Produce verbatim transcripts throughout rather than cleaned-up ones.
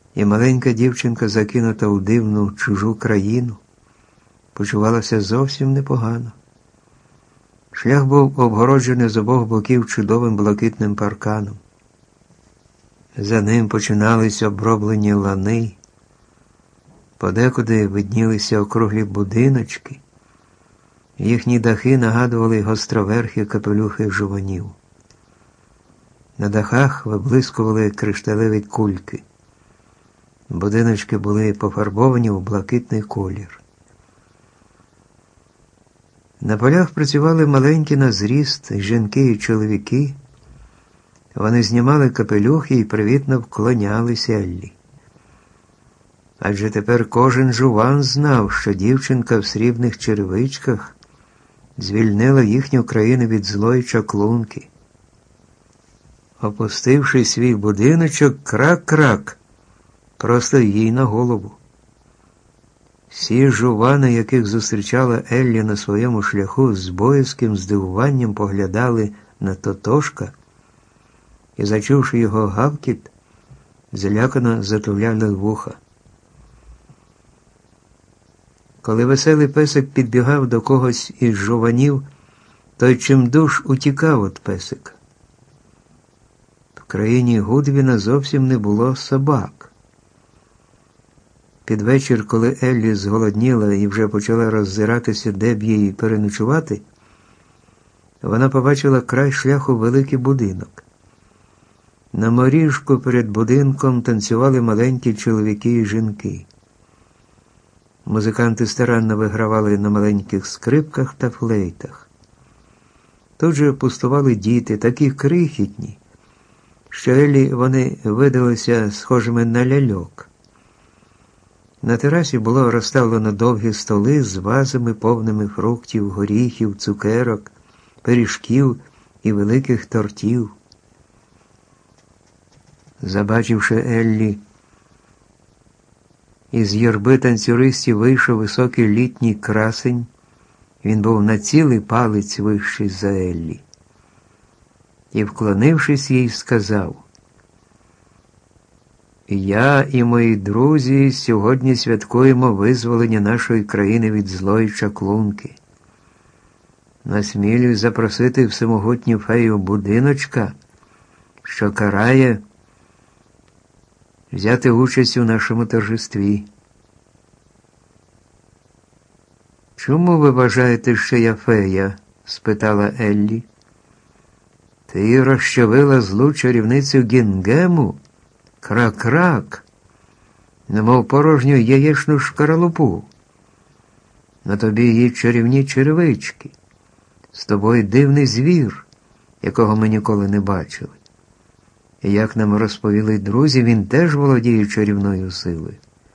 і маленька дівчинка, закинута у дивну чужу країну, почувалася зовсім непогано. Шлях був обгороджений з обох боків чудовим блакитним парканом. За ним починались оброблені лани, подекуди виднілися округлі будиночки, їхні дахи нагадували гостроверхі капелюхи жуванів. На дахах виблискували кришталеві кульки. Будиночки були пофарбовані у блакитний колір. На полях працювали маленькі на зріст жінки і чоловіки. Вони знімали капелюхи і привітно вклонялися Еллі. Адже тепер кожен жуван знав, що дівчинка в срібних черевичках звільнила їхню країну від злої чаклунки. Опустивши свій будиночок, крак-крак, просто їй на голову. Всі жувани, яких зустрічала Еллі на своєму шляху, з боязким здивуванням поглядали на Тотошка і, зачувши його гавкіт, злякано затуляли вуха. Коли веселий песик підбігав до когось із жуванів, той чимдуж утікав від песика. В країні Гудвіна зовсім не було собак. Під вечір, коли Еллі зголодніла і вже почала роззиратися, де б їй переночувати, вона побачила край шляху великий будинок. На моріжку перед будинком танцювали маленькі чоловіки і жінки. Музиканти старанно вигравали на маленьких скрипках та флейтах. Тут же пустували діти, такі крихітні, що Еллі вони видалися схожими на ляльок. На терасі було розставлено довгі столи з вазами, повними фруктів, горіхів, цукерок, пиріжків і великих тортів. Забачивши Еллі, із юрби танцюристів вийшов високий літній красень. Він був на цілий палець вищий за Еллі. І, вклонившись їй, сказав: «Я і мої друзі сьогодні святкуємо визволення нашої країни від злої чаклунки. Насмілюсь запросити всемогутню фею будиночка, що карає, взяти участь у нашому торжестві». «Чому ви вважаєте, що я фея?» – спитала Еллі. «Ти розчавила злу чарівницю Гінгему? Крак-крак, немов порожню яєчну шкаралупу. На тобі її чарівні черевички. З тобою дивний звір, якого ми ніколи не бачили. І як нам розповіли друзі, він теж володіє чарівною силою».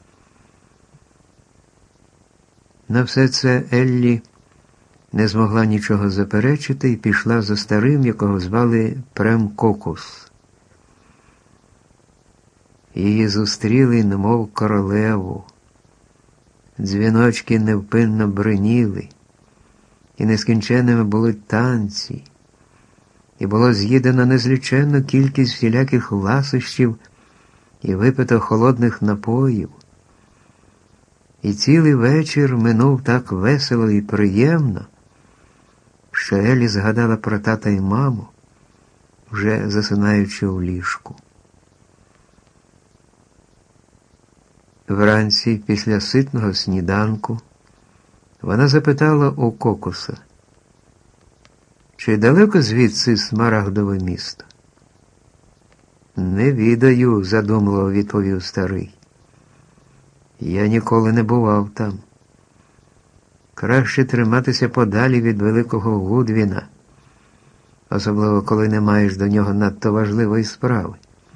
На все це Еллі не змогла нічого заперечити і пішла за старим, якого звали Прем Кокус. Її зустріли, немов королеву. Дзвіночки невпинно бриніли, і нескінченними були танці, і було з'їдено незліченну кількість всіляких ласощів і випито холодних напоїв. І цілий вечір минув так весело і приємно, що Еллі згадала про тата і маму, вже засинаючи у ліжку. Вранці, після ситного сніданку, вона запитала у Кокуса: «Чи далеко звідси Смарагдове місто?» «Не відаю», – задумливо відповів старий. «Я ніколи не бував там. Краще триматися подалі від великого Гудвіна, особливо коли не маєш до нього надто важливої справи.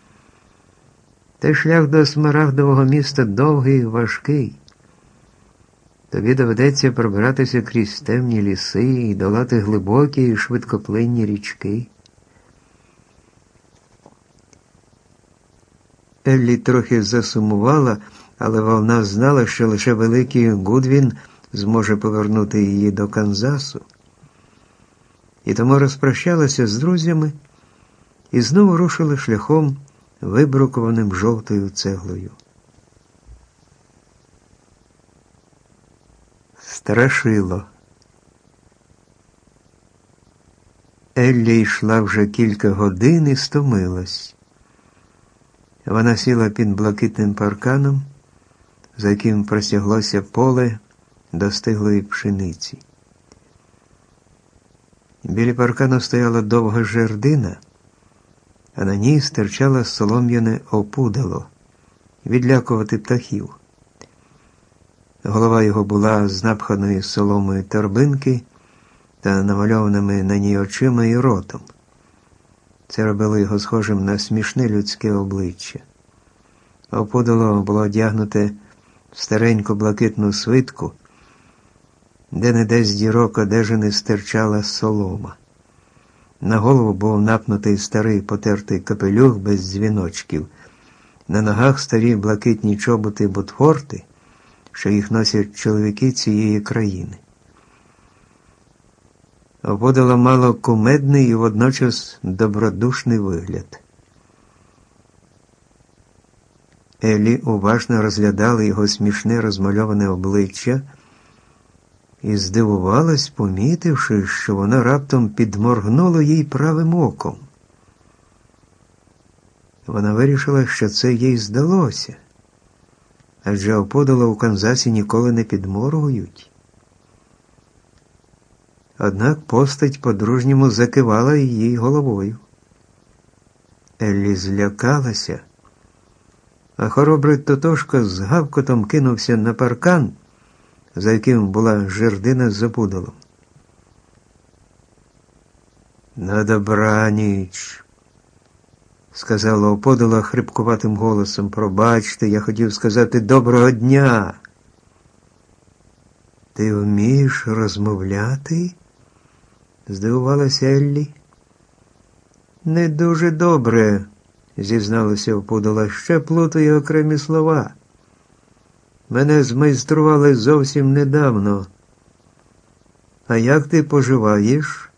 Та шлях до Смарагдового міста довгий і важкий. Тобі доведеться пробиратися крізь темні ліси і долати глибокі і швидкоплинні річки». Еллі трохи засумувала, але вона знала, що лише великий Гудвін зможе повернути її до Канзасу. І тому розпрощалася з друзями і знову рушила шляхом вибрукованим жовтою цеглою. Страшило. Еллі йшла вже кілька годин і стомилась. Вона сіла під блакитним парканом, за яким простяглося поле достиглої пшениці. Біля паркану стояла довга жердина, а на ній стирчало солом'яне опудало відлякувати птахів. Голова його була з напханої соломою торбинки та намальованими на ній очима і ротом. Це робило його схожим на смішне людське обличчя. Опудало було одягнуте в стареньку блакитну свитку, де-не-де з дірок одежини стирчала солома. На голову був напнутий старий потертий капелюх без дзвіночків. На ногах старі блакитні чоботи ботфорти, що їх носять чоловіки цієї країни. Опудало мало кумедний і водночас добродушний вигляд. Еллі уважно розглядала його смішне розмальоване обличчя і здивувалась, помітивши, що воно раптом підморгнуло їй правим оком. Вона вирішила, що це їй здалося, адже опудала у Канзасі ніколи не підморгують. Однак постать по-дружньому закивала її головою. Еллі злякалася, а хоробрий Тотошко з гавкотом кинувся на паркан, за яким була жердина з опудалом. «На добраніч», – сказала опудало хрипкуватим голосом. «Пробачте, я хотів сказати доброго дня». «Ти вмієш розмовляти?» – здивувалася Еллі. «Не дуже добре», – зізналася опудало, – «ще плутає окремі слова. Мене змайстрували зовсім недавно. А як ти поживаєш?»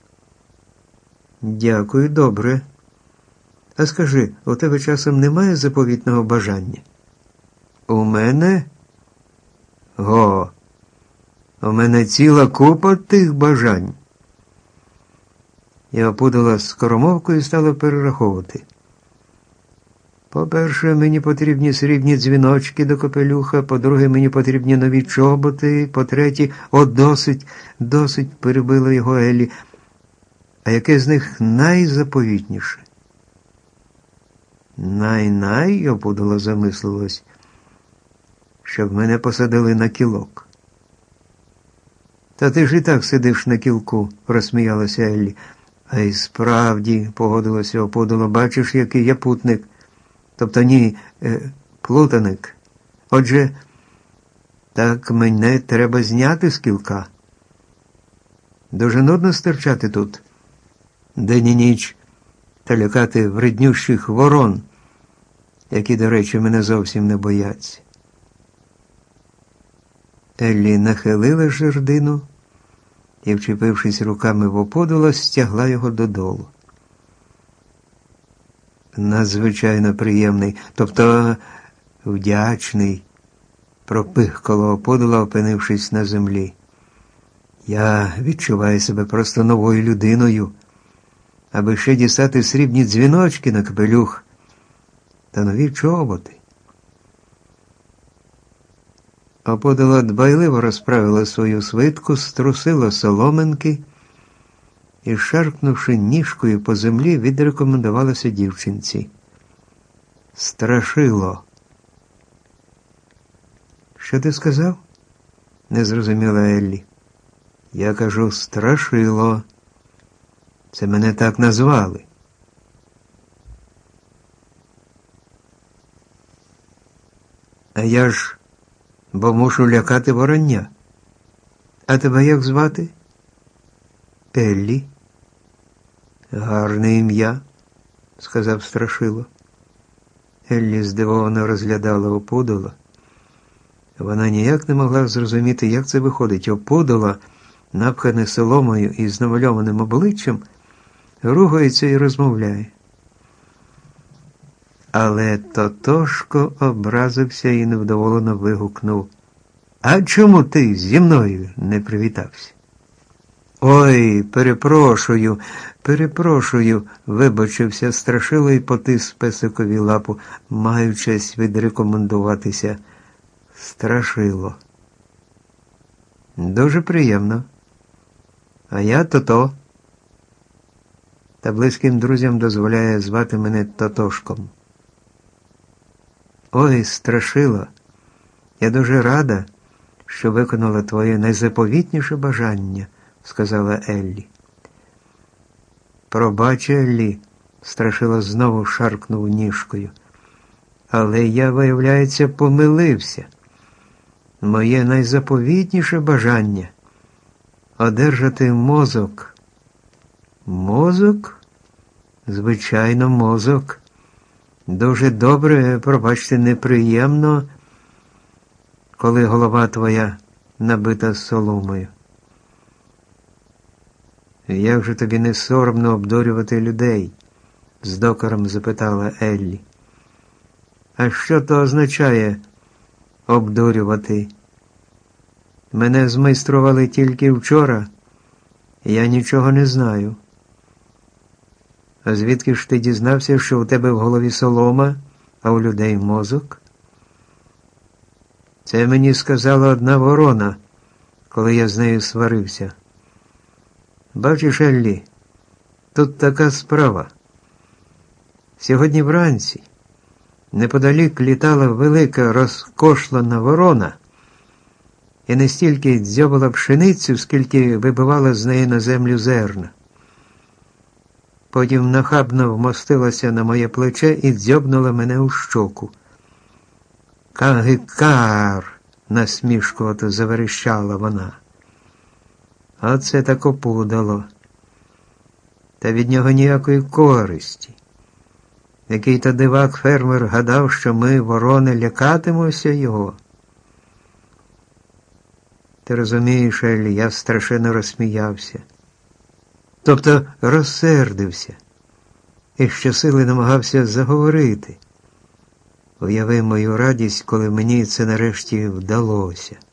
«Дякую, добре. А скажи, у тебе часом немає заповітного бажання?» «У мене? Го, у мене ціла купа тих бажань». Я опудала скоромовку і стала перераховувати. «По-перше, мені потрібні срібні дзвіночки до капелюха, по-друге, мені потрібні нові чоботи, по-третє, о, досить, досить», – перебила його Еллі. «А яке з них найзаповітніше?» «Най-най», – опудало замислилось, – «щоб мене посадили на кілок». «Та ти ж і так сидиш на кілку», – розсміялася Еллі. «А й справді», – погодилося опудало, – «бачиш, який я путник». Тобто ні, е, плутаник. Отже, так мене треба зняти з кілка. Дуже нудно стирчати тут день і ніч та лякати вреднющих ворон, які, до речі, мене зовсім не бояться. Еллі нахилила жердину і, вчепившись руками в опудало, стягла його додолу. «Надзвичайно приємний, тобто вдячний», – пропихкало опудало, опинившись на землі. «Я відчуваю себе просто новою людиною, аби ще дістати срібні дзвіночки на капелюх та нові чоботи». Опудало дбайливо розправила свою свитку, струсила соломинки і, шаркнувши ніжкою по землі, відрекомендувалася дівчинці. «Страшило». «Що ти сказав?» – не зрозуміла Еллі. «Я кажу, страшило. Це мене так назвали». «А я ж, бо мушу лякати вороння. А тебе як звати?» «Еллі». «Гарне ім'я», – сказав Страшило. Еллі здивовано розглядала опудало. Вона ніяк не могла зрозуміти, як це виходить. Опудало, напхане соломою і з намальованим обличчям, ругається і розмовляє. Але Тотошко образився і невдоволено вигукнув: «А чому ти зі мною не привітався?» «Ой, перепрошую, перепрошую», – вибачився Страшило і потис песикові лапу, маючись відрекомендуватися. Страшило. «Дуже приємно. А я Тото. Та близьким друзям дозволяє звати мене Тотошком». «Ой, Страшило, я дуже рада, що виконала твоє найзаповітніше бажання», – сказала Еллі. «Пробач, Еллі», – Страшило знову шаркнув ніжкою. «Але я, виявляється, помилився. Моє найзаповітніше бажання – одержати мозок». «Мозок? Звичайно, мозок. Дуже добре, пробачте, неприємно, коли голова твоя набита соломою». «Як же тобі не соромно обдурювати людей?» – з докором запитала Еллі. «А що то означає обдурювати? Мене змайстрували тільки вчора, я нічого не знаю». «А звідки ж ти дізнався, що у тебе в голові солома, а у людей мозок?» «Це мені сказала одна ворона, коли я з нею сварився. Бачиш, Еллі, тут така справа. Сьогодні вранці неподалік літала велика розкошлена ворона і не стільки дзьобала пшеницю, скільки вибивала з неї на землю зерна. Потім нахабно вмостилася на моє плече і дзьобнула мене у щоку. «Кагикар!» – насмішкувато заверещала вона. Оце так опудало. Та від нього ніякої користі. Який-то дивак-фермер гадав, що ми, ворони, лякатимося його. Ти розумієш, Еллі, я страшенно розсміявся. Тобто розсердився. І щосили намагався заговорити. Уяви мою радість, коли мені це нарешті вдалося.